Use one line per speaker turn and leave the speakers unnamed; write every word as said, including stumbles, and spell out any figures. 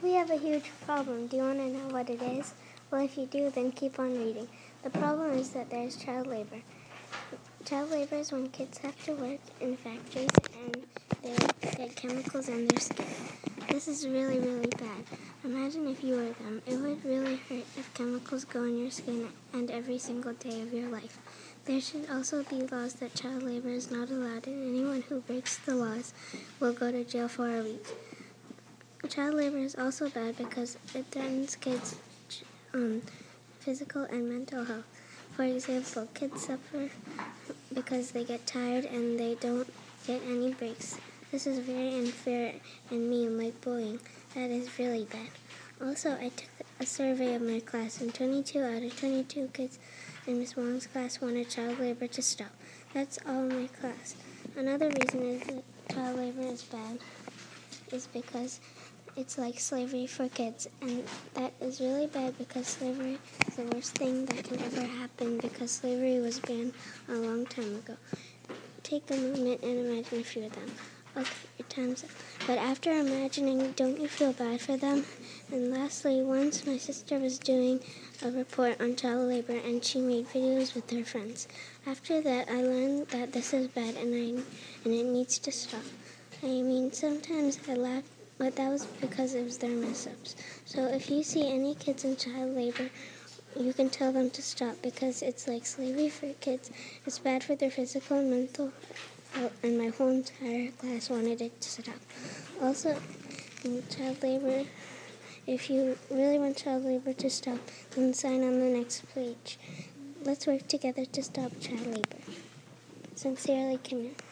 We have a huge problem. Do you want to know what it is? Well, if you do, then keep on reading. The problem is that there's child labor. Child labor is when kids have to work in factories and they get chemicals in their skin. This is really, really bad. Imagine if you were them. It would really hurt if chemicals go in your skin and every single day of your life. There should also be laws that child labor is not allowed, and anyone who breaks the laws will go to jail for a week. Child labor is also bad because it threatens kids' um, physical and mental health. For example, kids suffer because they get tired and they don't get any breaks. This is very unfair and mean, like bullying. That is really bad. Also, I took a survey of my class, and twenty-two out of twenty-two kids in Miss Wong's class wanted child labor to stop. That's all my class. Another reason is that child labor is bad is because it's like slavery for kids, and that is really bad because slavery is the worst thing that can ever happen because slavery was banned a long time ago. Take a moment and imagine a few of them. Okay, your time's up. But after imagining, don't you feel bad for them? And lastly, once my sister was doing a report on child labor and she made videos with her friends. After that, I learned that this is bad and I and it needs to stop. I mean, sometimes I laugh, but that was because it was their mess-ups. So if you see any kids in child labor, you can tell them to stop because it's like slavery for kids. It's bad for their physical and mental health, and my whole entire class wanted it to stop. Also, in child labor, if you really want child labor to stop, then sign on the next page. Let's work together to stop child labor. Sincerely, Kim.